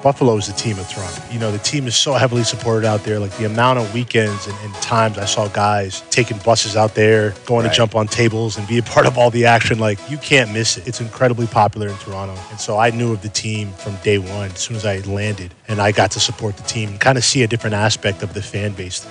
Buffalo is the team of Toronto. You know, the team is so heavily supported out there. Like the amount of weekends and times I saw guys taking buses out there, going to jump on tables and be a part of all the action. Like, you can't miss it. It's incredibly popular in Toronto. And so I knew of the team from day one as soon as I landed, and I got to support the team and kind of see a different aspect of the fan base.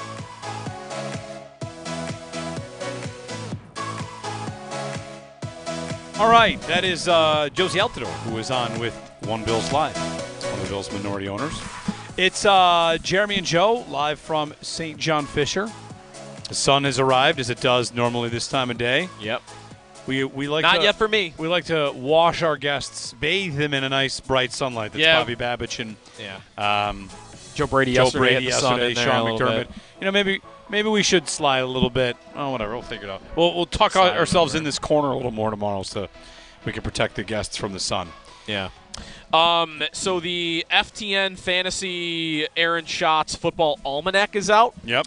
All right, that is Josie Altidore, who is on with One Bills Live. It's one of the Bills' minority owners. It's Jeremy and Joe, live from St. John Fisher. The sun has arrived, as it does normally this time of day. Yep. We like Not yet for me. We like to wash our guests, bathe them in a nice bright sunlight. That's Bobby Babich and Joe Brady yesterday, Sean McDermott. You know, maybe we should slide a little bit. Oh, whatever. We'll figure it out. We'll tuck ourselves in this corner a little more tomorrow so we can protect the guests from the sun. Yeah. So the FTN Fantasy Aaron Schatz Football Almanac is out. Yep.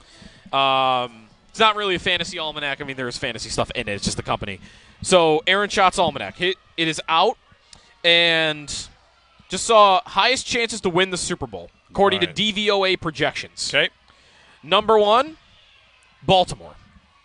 It's not really a fantasy almanac. I mean, there's fantasy stuff in it. It's just the company. So Aaron Schatz Almanac. It is out, and just saw highest chances to win the Super Bowl, according to DVOA projections. Okay. Number 1, Baltimore,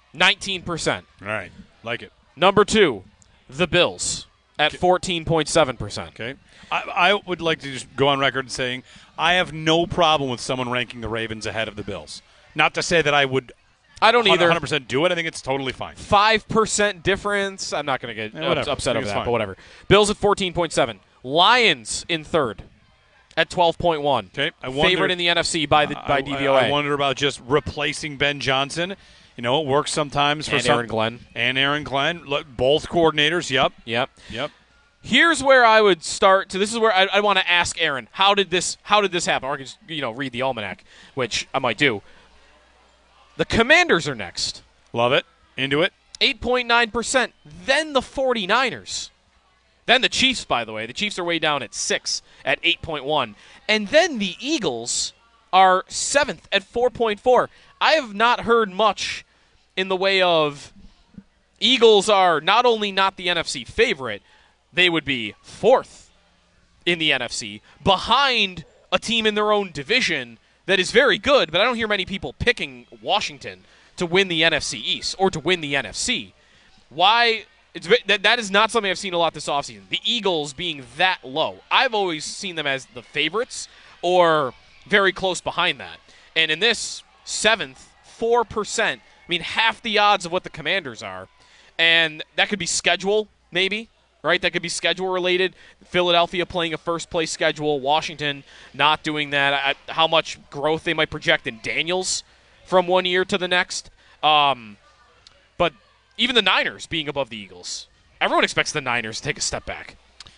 19%. All right. Like it. Number 2, the Bills at 14.7%. Okay. I would like to just go on record saying I have no problem with someone ranking the Ravens ahead of the Bills. Not to say that I would I don't either. 100% do it. I think it's totally fine. 5% difference. I'm not going to get upset over that, fine. but whatever. Bills at 14.7. Lions in third at 12.1. Okay. Favorite in the NFC by DVOA. I wonder about just replacing Ben Johnson. You know, it works sometimes for Aaron Glenn. And Aaron Glenn. Both coordinators. Yep. Here's where I would start. This is where I want to ask Aaron, how did this happen? Or I can just, read the almanac, which I might do. The Commanders are next. Love it. Into it. 8.9%. Then the 49ers. Then the Chiefs, by the way. The Chiefs are way down at 6 at 8.1. And then the Eagles are 7th at 4.4. I have not heard much in the way of Eagles are not only not the NFC favorite, they would be 4th in the NFC, behind a team in their own division that is very good, but I don't hear many people picking Washington to win the NFC East or to win the NFC. Why? That is not something I've seen a lot this offseason. The Eagles being that low. I've always seen them as the favorites or very close behind that. And in this 7th, 4%, I mean, half the odds of what the Commanders are. And that could be schedule, maybe. Right, that could be schedule related. Philadelphia playing a first-place schedule. Washington not doing that. How much growth they might project in Daniels from one year to the next. But even the Niners being above the Eagles. Everyone expects the Niners to take a step back.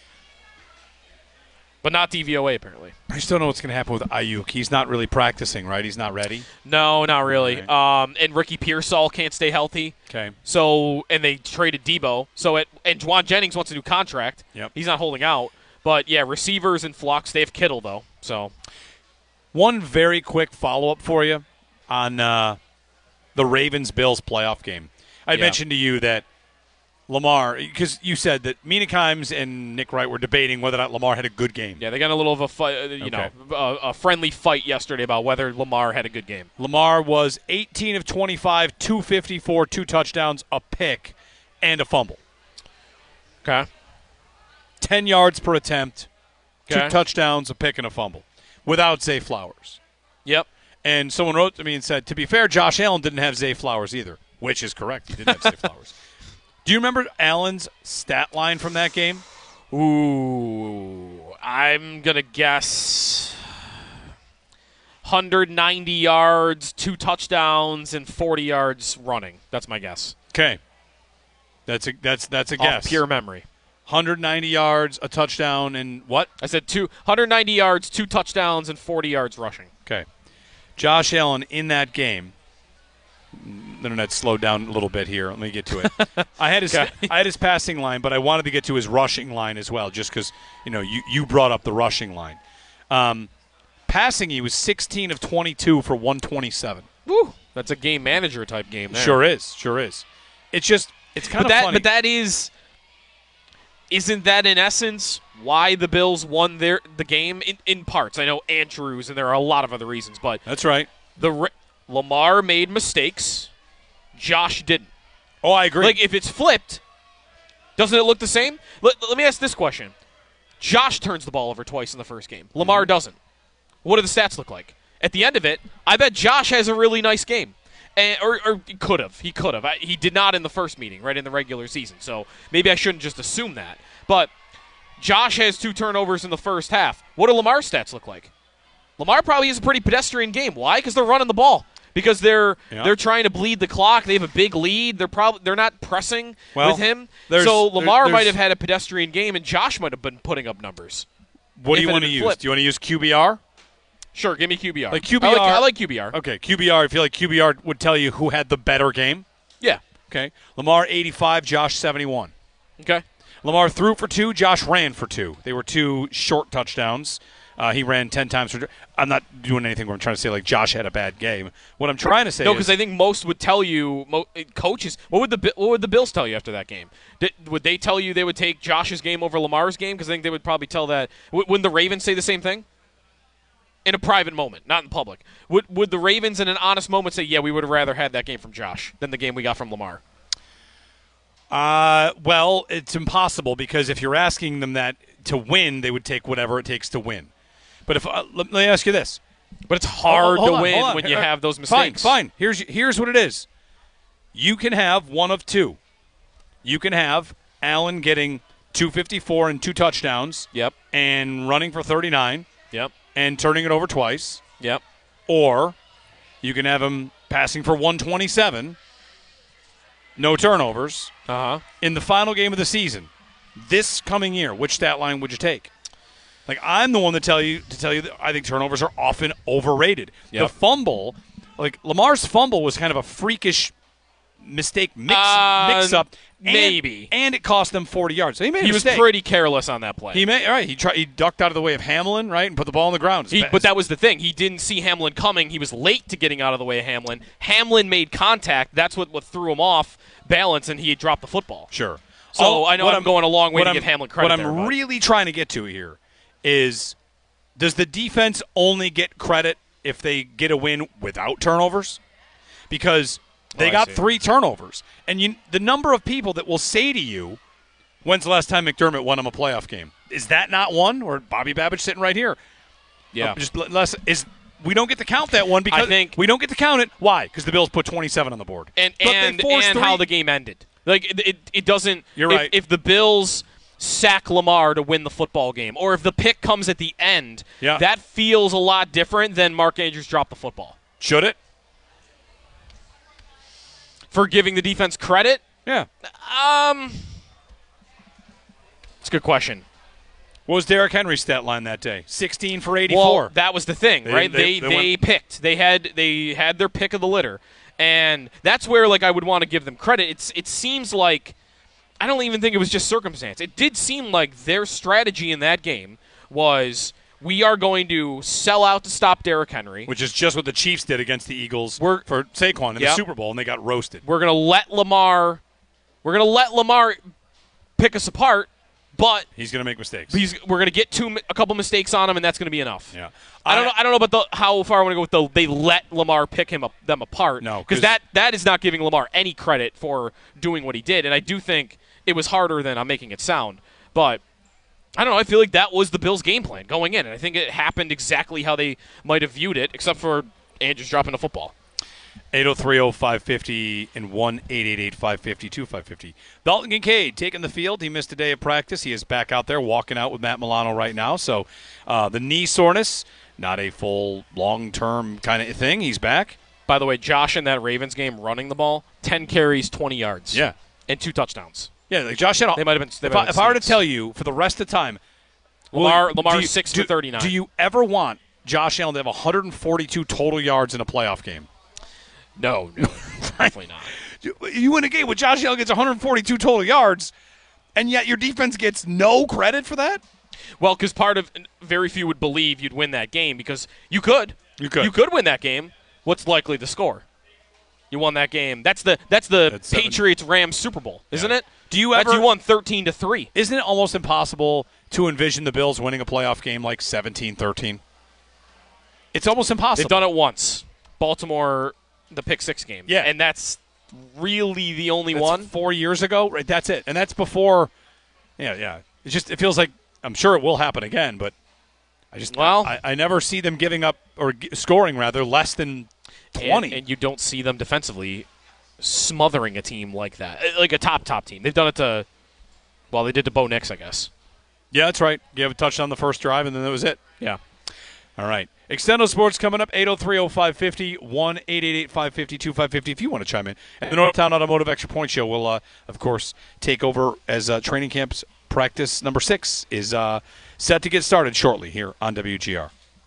But not DVOA, apparently. I just don't know what's going to happen with Ayuk. He's not really practicing, right? He's not ready? No, not really. Right. And Ricky Pearsall can't stay healthy. Okay. So, and they traded Debo. And Juwan Jennings wants a new contract. Yep. He's not holding out. But, yeah, receivers in flux. They have Kittle, though. So, one very quick follow-up for you on the Ravens-Bills playoff game. I mentioned to you that Lamar, because you said that Mina Kimes and Nick Wright were debating whether or not Lamar had a good game. Yeah, they got a little of a fight, a friendly fight yesterday about whether Lamar had a good game. Lamar was 18 of 25, 254, 2 touchdowns, a pick, and a fumble. Okay. 10 yards per attempt, Okay. 2 touchdowns, a pick, and a fumble, without Zay Flowers. Yep. And someone wrote to me and said, to be fair, Josh Allen didn't have Zay Flowers either, which is correct. He didn't have Zay Flowers. Do you remember Allen's stat line from that game? Ooh, I'm going to guess 190 yards, 2 touchdowns, and 40 yards running. That's my guess. Okay. That's a Off guess. pure memory. 190 yards, a touchdown, and what? I said 190 yards, 2 touchdowns, and 40 yards rushing. Okay. Josh Allen in that game. The internet slowed down a little bit here. Let me get to it. I had his passing line, but I wanted to get to his rushing line as well, just because you brought up the rushing line. Passing, he was 16 of 22 for 127. Woo, that's a game manager type game there. Sure is. It's kind of funny. But that is isn't that in essence why the Bills won the game in parts? I know Andrews, and there are a lot of other reasons, but that's right. Lamar made mistakes. Josh didn't. Oh, I agree. Like, if it's flipped, doesn't it look the same? Let me ask this question. Josh turns the ball over twice in the first game. Lamar doesn't. What do the stats look like? At the end of it, I bet Josh has a really nice game. Or he could have. He could have. He did not in the first meeting, right, in the regular season. So maybe I shouldn't just assume that. But Josh has 2 turnovers in the first half. What do Lamar's stats look like? Lamar probably has a pretty pedestrian game. Why? Because they're running the ball. Because they're trying to bleed the clock. They have a big lead. They're not pressing with him. So Lamar might have had a pedestrian game, and Josh might have been putting up numbers. What do you want to use? Do you want to use QBR? Sure, give me QBR. Like QBR. I like QBR. Okay, QBR. I feel like QBR would tell you who had the better game. Yeah. Okay. Lamar 85, Josh 71. Okay. Lamar threw for 2, Josh ran for 2. They were 2 short touchdowns. He ran 10 times. I'm not doing anything where I'm trying to say like Josh had a bad game. What I'm trying to say no, because I think most would tell you, coaches. What would the Bills tell you after that game? Would they tell you they would take Josh's game over Lamar's game? Because I think they would probably tell that. Wouldn't the Ravens say the same thing? In a private moment, not in public. Would the Ravens in an honest moment say, yeah, we would have rather had that game from Josh than the game we got from Lamar? Well, it's impossible because if you're asking them that to win, they would take whatever it takes to win. But if let me ask you this. But it's hard to win when you have those mistakes. Fine. Here's what it is. You can have one of 2. You can have Allen getting 254 and 2 touchdowns. Yep. And running for 39. Yep. And turning it over twice. Yep. Or you can have him passing for 127. No turnovers. In the final game of the season, this coming year, which stat line would you take? Like, I'm the one to tell you that I think turnovers are often overrated. Yep. The fumble, like Lamar's fumble was kind of a freakish mistake mix-up. Maybe. And it cost them 40 yards. So he made He was pretty careless on that play. He ducked out of the way of Hamlin, right, and put the ball on the ground. But that was the thing. He didn't see Hamlin coming. He was late to getting out of the way of Hamlin. Hamlin made contact. That's what threw him off balance, and he dropped the football. Sure. So I know I'm going a long way to give Hamlin credit. What I'm really trying to get to here is, does the defense only get credit if they get a win without turnovers? Because they got 3 turnovers. And the number of people that will say to you, when's the last time McDermott won him a playoff game? Is that not one? Or Bobby Babbage sitting right here. Yeah. We don't get to count that one because we don't get to count it. Why? Because the Bills put 27 on the board. And how the game ended. Like, it doesn't. You're right. If the Bills sack Lamar to win the football game, or if the pick comes at the end, that feels a lot different than Mark Andrews dropped the football. Should it? For giving the defense credit? Yeah. It's a good question. What was Derrick Henry's stat line that day? 16 for 84. Well, that was the thing, right? They picked. They had their pick of the litter. And that's where, like, I would want to give them credit. It seems like, I don't even think it was just circumstance. It did seem like their strategy in that game was, we are going to sell out to stop Derrick Henry. Which is just what the Chiefs did against the Eagles for Saquon in the Super Bowl, and they got roasted. We're going to let Lamar pick us apart, but he's going to make mistakes. We're going to get a couple mistakes on him, and that's going to be enough. Yeah. I don't know about how far I want to go with they let Lamar pick them apart. No, because that is not giving Lamar any credit for doing what he did, and I do think it was harder than I'm making it sound. But I don't know. I feel like that was the Bills' game plan going in, and I think it happened exactly how they might have viewed it, except for Andrews dropping the football. 803-0550 and 1-888-550-2550. Dalton Kincaid taking the field. He missed a day of practice. He is back out there walking out with Matt Milano right now. So the knee soreness, not a full long-term kind of thing. He's back. By the way, Josh in that Ravens game running the ball, 10 carries, 20 yards. Yeah. And 2 touchdowns. Yeah, like Josh had They might have been. If I were to tell you for the rest of the time, Lamar 6 for 39. Do you ever want Josh Allen to have 142 total yards in a playoff game? No, definitely not. You win a game where Josh Allen gets 142 total yards, and yet your defense gets no credit for that? Well, because very few would believe you'd win that game because you could. You could. You could win that game. What's likely the score? You won that game. That's the Patriots-Rams Super Bowl, isn't it? Do you ever? You won 13-3. Isn't it almost impossible to envision the Bills winning a playoff game like 17-13? It's almost impossible. They've done it once. Baltimore, the pick 6 game. Yeah. And that's really the only That's one. 4 years ago, right? That's it, and that's before. Yeah. It feels like I'm sure it will happen again, but I never see them giving up or scoring rather less than 20. And you don't see them defensively smothering a team like that, like a top team. They've done it to. Well, they did to Bo Nix, I guess. Yeah, that's right. You have a touchdown the first drive, and then that was it. Yeah. All right. Extendo Sports coming up, 803-0550, 1-888-550-2550 if you want to chime in. And the Northtown Automotive Extra Point Show will, of course, take over as training camp's practice number 6 is set to get started shortly here on WGR.